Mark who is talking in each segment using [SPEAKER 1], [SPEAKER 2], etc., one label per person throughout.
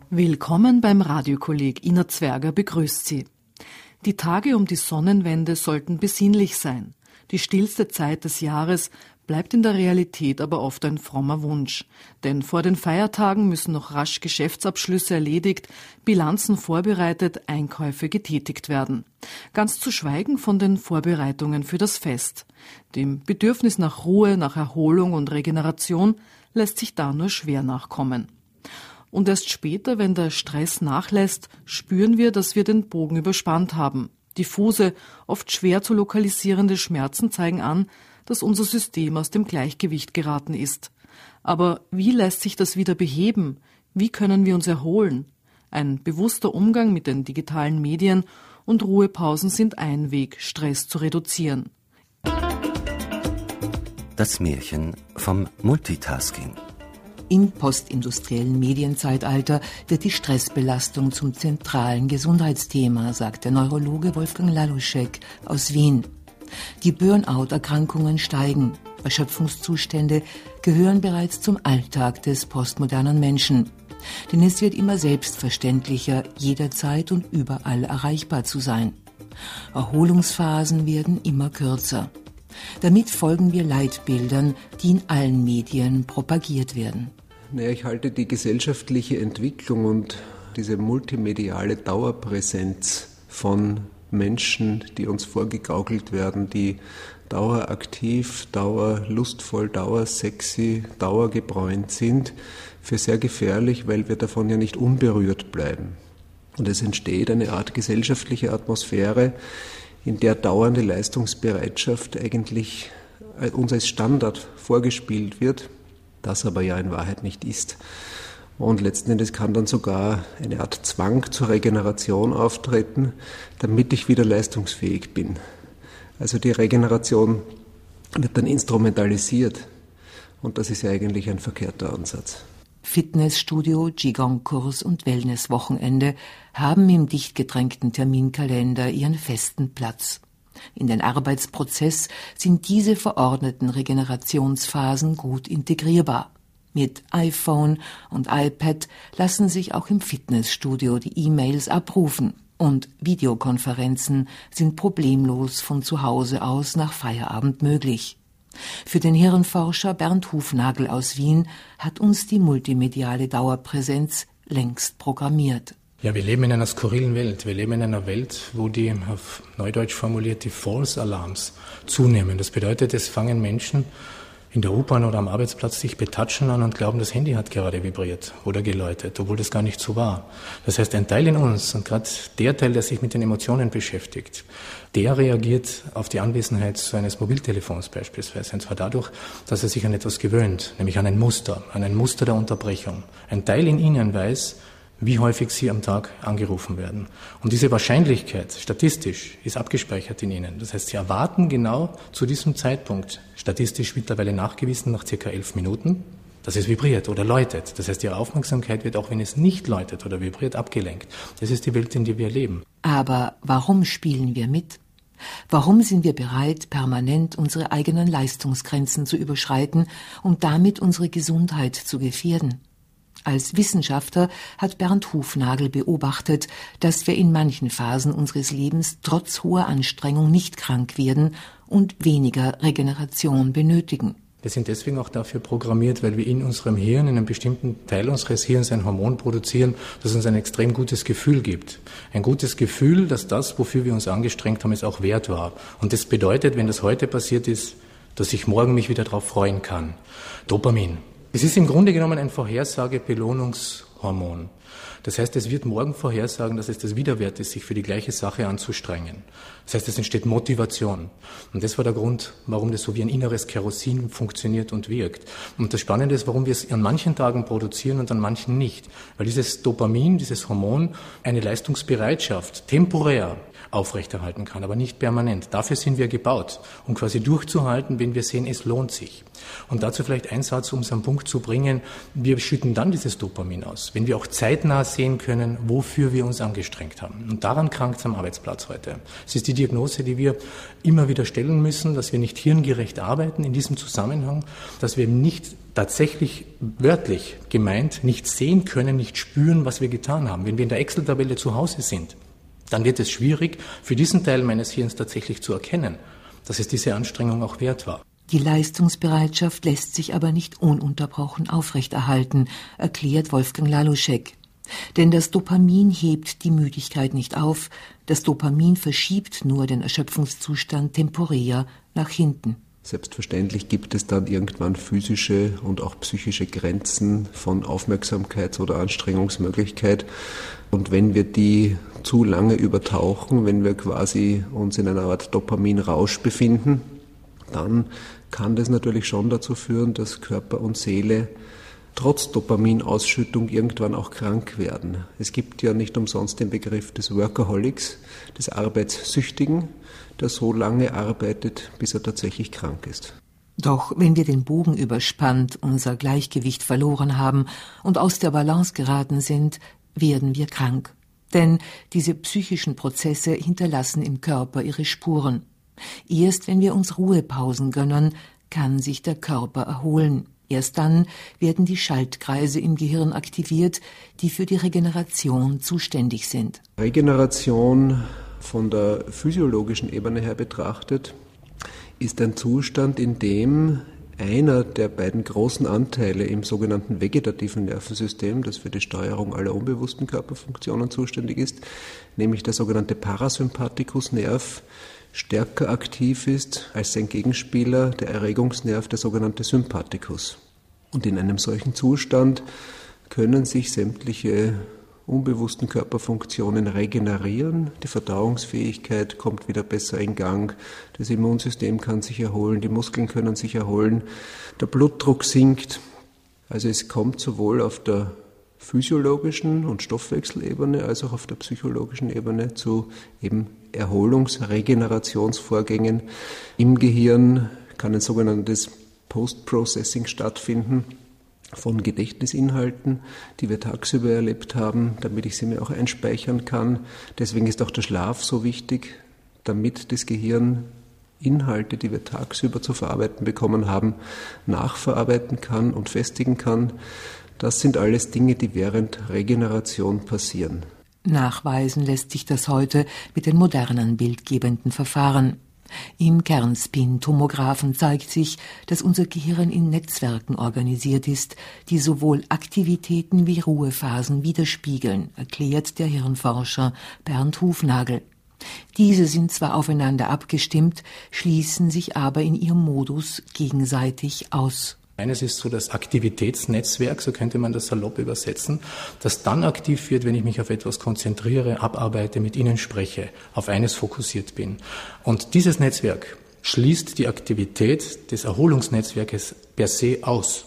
[SPEAKER 1] Willkommen beim Radiokolleg. Ina Zwerger begrüßt Sie. Die Tage um die Sonnenwende sollten besinnlich sein. Die stillste Zeit des Jahres bleibt in der Realität aber oft ein frommer Wunsch. Denn vor den Feiertagen müssen noch rasch Geschäftsabschlüsse erledigt, Bilanzen vorbereitet, Einkäufe getätigt werden. Ganz zu schweigen von den Vorbereitungen für das Fest. Dem Bedürfnis nach Ruhe, nach Erholung und Regeneration lässt sich da nur schwer nachkommen. Und erst später, wenn der Stress nachlässt, spüren wir, dass wir den Bogen überspannt haben. Diffuse, oft schwer zu lokalisierende Schmerzen zeigen an, dass unser System aus dem Gleichgewicht geraten ist. Aber wie lässt sich das wieder beheben? Wie können wir uns erholen? Ein bewusster Umgang mit den digitalen Medien und Ruhepausen sind ein Weg, Stress zu reduzieren.
[SPEAKER 2] Das Märchen vom Multitasking.
[SPEAKER 3] Im postindustriellen Medienzeitalter wird die Stressbelastung zum zentralen Gesundheitsthema, sagt der Neurologe Wolfgang Laluschek aus Wien. Die Burnout-Erkrankungen steigen. Erschöpfungszustände gehören bereits zum Alltag des postmodernen Menschen. Denn es wird immer selbstverständlicher, jederzeit und überall erreichbar zu sein. Erholungsphasen werden immer kürzer. Damit folgen wir Leitbildern, die in allen Medien propagiert werden.
[SPEAKER 4] Ich halte die gesellschaftliche Entwicklung und diese multimediale Dauerpräsenz von Menschen, die uns vorgegaukelt werden, die daueraktiv, dauerlustvoll, dauersexy, dauergebräunt sind, für sehr gefährlich, weil wir davon ja nicht unberührt bleiben. Und es entsteht eine Art gesellschaftliche Atmosphäre, in der dauernde Leistungsbereitschaft eigentlich uns als Standard vorgespielt wird, das aber ja in Wahrheit nicht ist. Und letzten Endes kann dann sogar eine Art Zwang zur Regeneration auftreten, damit ich wieder leistungsfähig bin. Also die Regeneration wird dann instrumentalisiert und das ist ja eigentlich ein verkehrter Ansatz.
[SPEAKER 3] Fitnessstudio, Qigong-Kurs und Wellness-Wochenende haben im dicht gedrängten Terminkalender ihren festen Platz. In den Arbeitsprozess sind diese verordneten Regenerationsphasen gut integrierbar. Mit iPhone und iPad lassen sich auch im Fitnessstudio die E-Mails abrufen und Videokonferenzen sind problemlos von zu Hause aus nach Feierabend möglich. Für den Hirnforscher Bernd Hufnagel aus Wien hat uns die multimediale Dauerpräsenz längst programmiert.
[SPEAKER 5] Ja, wir leben in einer skurrilen Welt. Wir leben in einer Welt, wo die, auf Neudeutsch formuliert, die False Alarms zunehmen. Das bedeutet, es fangen Menschen in der U-Bahn oder am Arbeitsplatz sich betatschen an und glauben, das Handy hat gerade vibriert oder geläutet, obwohl das gar nicht so war. Das heißt, ein Teil in uns, und gerade der Teil, der sich mit den Emotionen beschäftigt, der reagiert auf die Anwesenheit so eines Mobiltelefons beispielsweise. Und zwar dadurch, dass er sich an etwas gewöhnt, nämlich an ein Muster der Unterbrechung. Ein Teil in ihnen weiß, wie häufig sie am Tag angerufen werden. Und diese Wahrscheinlichkeit, statistisch, ist abgespeichert in ihnen. Das heißt, sie erwarten genau zu diesem Zeitpunkt, statistisch mittlerweile nachgewiesen, nach circa 11 Minuten, dass es vibriert oder läutet. Das heißt, ihre Aufmerksamkeit wird, auch wenn es nicht läutet oder vibriert, abgelenkt. Das ist die Welt, in der wir leben.
[SPEAKER 3] Aber warum spielen wir mit? Warum sind wir bereit, permanent unsere eigenen Leistungsgrenzen zu überschreiten und damit unsere Gesundheit zu gefährden? Als Wissenschaftler hat Bernd Hufnagel beobachtet, dass wir in manchen Phasen unseres Lebens trotz hoher Anstrengung nicht krank werden und weniger Regeneration benötigen.
[SPEAKER 5] Wir sind deswegen auch dafür programmiert, weil wir in unserem Hirn, in einem bestimmten Teil unseres Hirns ein Hormon produzieren, das uns ein extrem gutes Gefühl gibt. Ein gutes Gefühl, dass das, wofür wir uns angestrengt haben, es auch wert war. Und das bedeutet, wenn das heute passiert ist, dass ich morgen mich wieder darauf freuen kann. Dopamin. Es ist im Grunde genommen ein Vorhersage-Belohnungshormon. Das heißt, es wird morgen vorhersagen, dass es das wieder wert ist, sich für die gleiche Sache anzustrengen. Das heißt, es entsteht Motivation. Und das war der Grund, warum das so wie ein inneres Kerosin funktioniert und wirkt. Und das Spannende ist, warum wir es an manchen Tagen produzieren und an manchen nicht. Weil dieses Dopamin, dieses Hormon, eine Leistungsbereitschaft temporär aufrechterhalten kann, aber nicht permanent. Dafür sind wir gebaut, um quasi durchzuhalten, wenn wir sehen, es lohnt sich. Und dazu vielleicht ein Satz, um es am Punkt zu bringen, wir schütten dann dieses Dopamin aus, wenn wir auch zeitnah sehen können, wofür wir uns angestrengt haben. Und daran krankt es am Arbeitsplatz heute. Es ist die Diagnose, die wir immer wieder stellen müssen, dass wir nicht hirngerecht arbeiten in diesem Zusammenhang, dass wir nicht tatsächlich wörtlich gemeint nicht sehen können, nicht spüren, was wir getan haben. Wenn wir in der Excel-Tabelle zu Hause sind, dann wird es schwierig, für diesen Teil meines Hirns tatsächlich zu erkennen, dass es diese Anstrengung auch wert war.
[SPEAKER 3] Die Leistungsbereitschaft lässt sich aber nicht ununterbrochen aufrechterhalten, erklärt Wolfgang Laluschek. Denn das Dopamin hebt die Müdigkeit nicht auf, das Dopamin verschiebt nur den Erschöpfungszustand temporär nach hinten.
[SPEAKER 4] Selbstverständlich gibt es dann irgendwann physische und auch psychische Grenzen von Aufmerksamkeits- oder Anstrengungsmöglichkeit. Und wenn wir die zu lange übertauchen, wenn wir quasi uns in einer Art Dopaminrausch befinden, dann kann das natürlich schon dazu führen, dass Körper und Seele trotz Dopaminausschüttung irgendwann auch krank werden. Es gibt ja nicht umsonst den Begriff des Workaholics, des Arbeitssüchtigen, der so lange arbeitet, bis er tatsächlich krank ist.
[SPEAKER 3] Doch wenn wir den Bogen überspannt, unser Gleichgewicht verloren haben und aus der Balance geraten sind, werden wir krank. Denn diese psychischen Prozesse hinterlassen im Körper ihre Spuren. Erst wenn wir uns Ruhepausen gönnen, kann sich der Körper erholen. Erst dann werden die Schaltkreise im Gehirn aktiviert, die für die Regeneration zuständig sind.
[SPEAKER 4] Regeneration von der physiologischen Ebene her betrachtet ist ein Zustand, in dem einer der beiden großen Anteile im sogenannten vegetativen Nervensystem, das für die Steuerung aller unbewussten Körperfunktionen zuständig ist, nämlich der sogenannte Parasympathikusnerv, stärker aktiv ist als sein Gegenspieler, der Erregungsnerv, der sogenannte Sympathikus. Und in einem solchen Zustand können sich sämtliche unbewussten Körperfunktionen regenerieren. Die Verdauungsfähigkeit kommt wieder besser in Gang, das Immunsystem kann sich erholen, die Muskeln können sich erholen, der Blutdruck sinkt. Also es kommt sowohl auf der physiologischen und Stoffwechselebene als auch auf der psychologischen Ebene zu eben Erholungs-Regenerationsvorgängen. Im Gehirn kann ein sogenanntes Post-Processing stattfinden von Gedächtnisinhalten, die wir tagsüber erlebt haben, damit ich sie mir auch einspeichern kann. Deswegen ist auch der Schlaf so wichtig, damit das Gehirn Inhalte, die wir tagsüber zu verarbeiten bekommen haben, nachverarbeiten kann und festigen kann. Das sind alles Dinge, die während Regeneration passieren.
[SPEAKER 3] Nachweisen lässt sich das heute mit den modernen bildgebenden Verfahren. Im Kernspin-Tomographen zeigt sich, dass unser Gehirn in Netzwerken organisiert ist, die sowohl Aktivitäten wie Ruhephasen widerspiegeln, erklärt der Hirnforscher Bernd Hufnagel. Diese sind zwar aufeinander abgestimmt, schließen sich aber in ihrem Modus gegenseitig aus.
[SPEAKER 5] Eines ist so das Aktivitätsnetzwerk, so könnte man das salopp übersetzen, das dann aktiv wird, wenn ich mich auf etwas konzentriere, abarbeite, mit Ihnen spreche, auf eines fokussiert bin. Und dieses Netzwerk schließt die Aktivität des Erholungsnetzwerkes per se aus.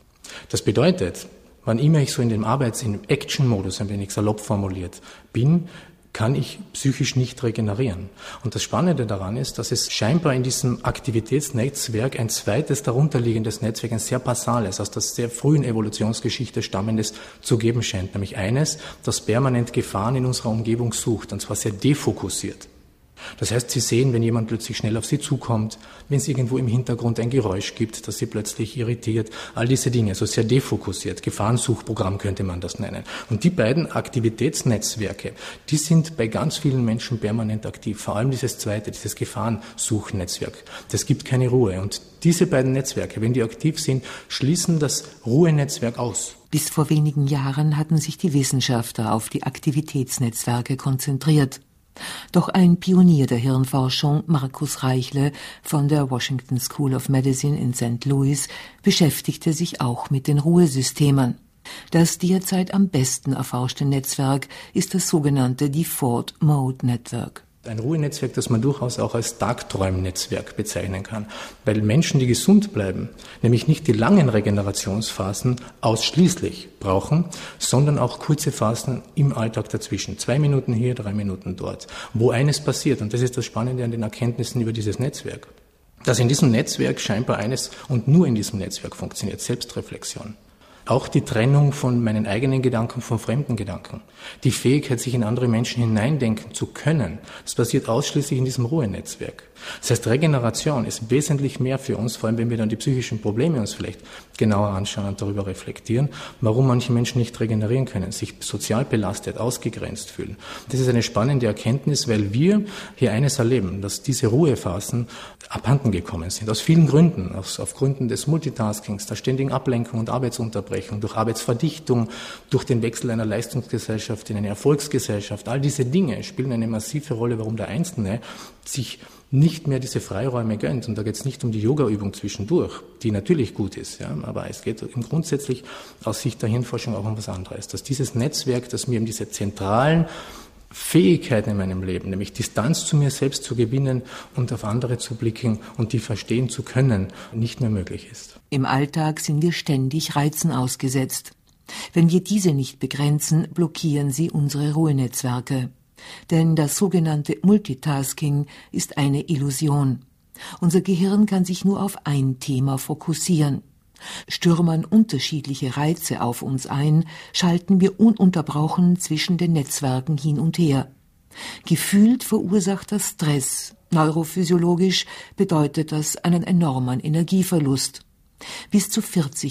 [SPEAKER 5] Das bedeutet, wann immer ich so in dem Action-Modus, ein wenig salopp formuliert, bin, kann ich psychisch nicht regenerieren. Und das Spannende daran ist, dass es scheinbar in diesem Aktivitätsnetzwerk ein zweites darunterliegendes Netzwerk, ein sehr basales, aus der sehr frühen Evolutionsgeschichte stammendes, zu geben scheint. Nämlich eines, das permanent Gefahren in unserer Umgebung sucht, und zwar sehr defokussiert. Das heißt, Sie sehen, wenn jemand plötzlich schnell auf Sie zukommt, wenn es irgendwo im Hintergrund ein Geräusch gibt, das Sie plötzlich irritiert, all diese Dinge, also sehr defokussiert, Gefahrensuchprogramm könnte man das nennen. Und die beiden Aktivitätsnetzwerke, die sind bei ganz vielen Menschen permanent aktiv, vor allem dieses zweite, dieses Gefahrensuchnetzwerk. Das gibt keine Ruhe. Und diese beiden Netzwerke, wenn die aktiv sind, schließen das Ruhenetzwerk aus.
[SPEAKER 3] Bis vor wenigen Jahren hatten sich die Wissenschaftler auf die Aktivitätsnetzwerke konzentriert. Doch ein Pionier der Hirnforschung, Markus Reichle von der Washington School of Medicine in St. Louis, beschäftigte sich auch mit den Ruhesystemen. Das derzeit am besten erforschte Netzwerk ist das sogenannte Default Mode Network.
[SPEAKER 5] Ein Ruhenetzwerk, das man durchaus auch als Tagträumnetzwerk bezeichnen kann. Weil Menschen, die gesund bleiben, nämlich nicht die langen Regenerationsphasen ausschließlich brauchen, sondern auch kurze Phasen im Alltag dazwischen. 2 Minuten hier, 3 Minuten dort. Wo eines passiert, und das ist das Spannende an den Erkenntnissen über dieses Netzwerk, dass in diesem Netzwerk scheinbar eines und nur in diesem Netzwerk funktioniert, Selbstreflexion. Auch die Trennung von meinen eigenen Gedanken von fremden Gedanken. Die Fähigkeit, sich in andere Menschen hineindenken zu können, das passiert ausschließlich in diesem Ruhenetzwerk. Das heißt, Regeneration ist wesentlich mehr für uns, vor allem wenn wir dann die psychischen Probleme uns vielleicht genauer anschauen und darüber reflektieren, warum manche Menschen nicht regenerieren können, sich sozial belastet, ausgegrenzt fühlen. Das ist eine spannende Erkenntnis, weil wir hier eines erleben, dass diese Ruhephasen abhanden gekommen sind. Aus vielen Gründen. Auf Gründen des Multitaskings, der ständigen Ablenkung und Arbeitsunterbrechung, durch Arbeitsverdichtung, durch den Wechsel einer Leistungsgesellschaft in eine Erfolgsgesellschaft. All diese Dinge spielen eine massive Rolle, warum der Einzelne sich nicht mehr diese Freiräume gönnt. Und da geht es nicht um die Yoga-Übung zwischendurch, die natürlich gut ist, ja, aber es geht grundsätzlich aus Sicht der Hirnforschung auch um was anderes. Dass dieses Netzwerk, das mir eben diese zentralen Fähigkeiten in meinem Leben, nämlich Distanz zu mir selbst zu gewinnen und auf andere zu blicken und die verstehen zu können, nicht mehr möglich ist.
[SPEAKER 3] Im Alltag sind wir ständig Reizen ausgesetzt. Wenn wir diese nicht begrenzen, blockieren sie unsere Ruhenetzwerke. Denn das sogenannte Multitasking ist eine Illusion. Unser Gehirn kann sich nur auf ein Thema fokussieren. Stürmen unterschiedliche Reize auf uns ein, schalten wir ununterbrochen zwischen den Netzwerken hin und her. Gefühlt verursacht das Stress. Neurophysiologisch bedeutet das einen enormen Energieverlust. Bis zu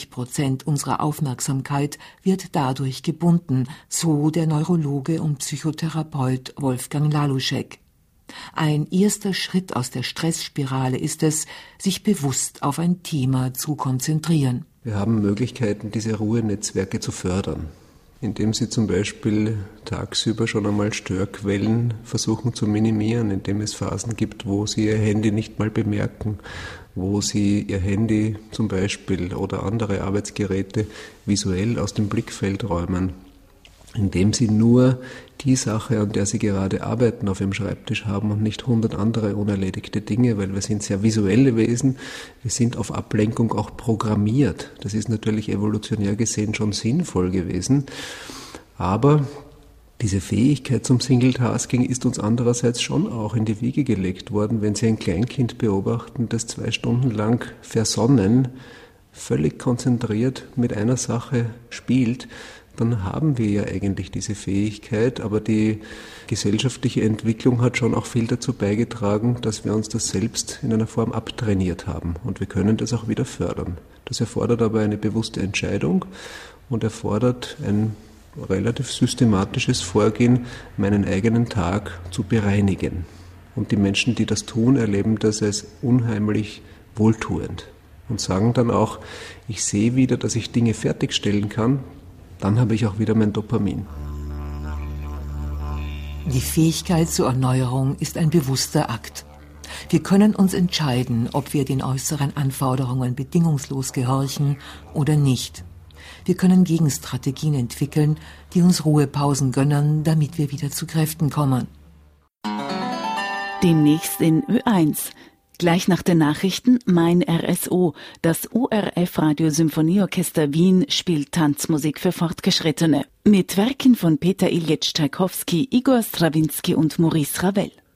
[SPEAKER 3] 40% unserer Aufmerksamkeit wird dadurch gebunden, so der Neurologe und Psychotherapeut Wolfgang Laluschek. Ein erster Schritt aus der Stressspirale ist es, sich bewusst auf ein Thema zu konzentrieren.
[SPEAKER 4] Wir haben Möglichkeiten, diese Ruhenetzwerke zu fördern, indem sie zum Beispiel tagsüber schon einmal Störquellen versuchen zu minimieren, indem es Phasen gibt, wo sie ihr Handy nicht mal bemerken, wo sie ihr Handy zum Beispiel oder andere Arbeitsgeräte visuell aus dem Blickfeld räumen, indem sie nur die Sache, an der sie gerade arbeiten, auf ihrem Schreibtisch haben und nicht 100 andere unerledigte Dinge, weil wir sind sehr visuelle Wesen, wir sind auf Ablenkung auch programmiert. Das ist natürlich evolutionär gesehen schon sinnvoll gewesen, aber diese Fähigkeit zum Single-Tasking ist uns andererseits schon auch in die Wiege gelegt worden. Wenn Sie ein Kleinkind beobachten, das 2 Stunden lang versonnen, völlig konzentriert mit einer Sache spielt, dann haben wir ja eigentlich diese Fähigkeit, aber die gesellschaftliche Entwicklung hat schon auch viel dazu beigetragen, dass wir uns das selbst in einer Form abtrainiert haben und wir können das auch wieder fördern. Das erfordert aber eine bewusste Entscheidung und erfordert ein relativ systematisches Vorgehen, meinen eigenen Tag zu bereinigen. Und die Menschen, die das tun, erleben das als unheimlich wohltuend und sagen dann auch, ich sehe wieder, dass ich Dinge fertigstellen kann, dann habe ich auch wieder mein Dopamin.
[SPEAKER 3] Die Fähigkeit zur Erneuerung ist ein bewusster Akt. Wir können uns entscheiden, ob wir den äußeren Anforderungen bedingungslos gehorchen oder nicht. Wir können Gegenstrategien entwickeln, die uns Ruhepausen gönnen, damit wir wieder zu Kräften kommen.
[SPEAKER 6] Demnächst in Ö1. Gleich nach den Nachrichten Mein RSO. Das ORF Radiosymphonieorchester Wien spielt Tanzmusik für Fortgeschrittene. Mit Werken von Peter Ilyich Tschaikowski, Igor Strawinski und Maurice Ravel.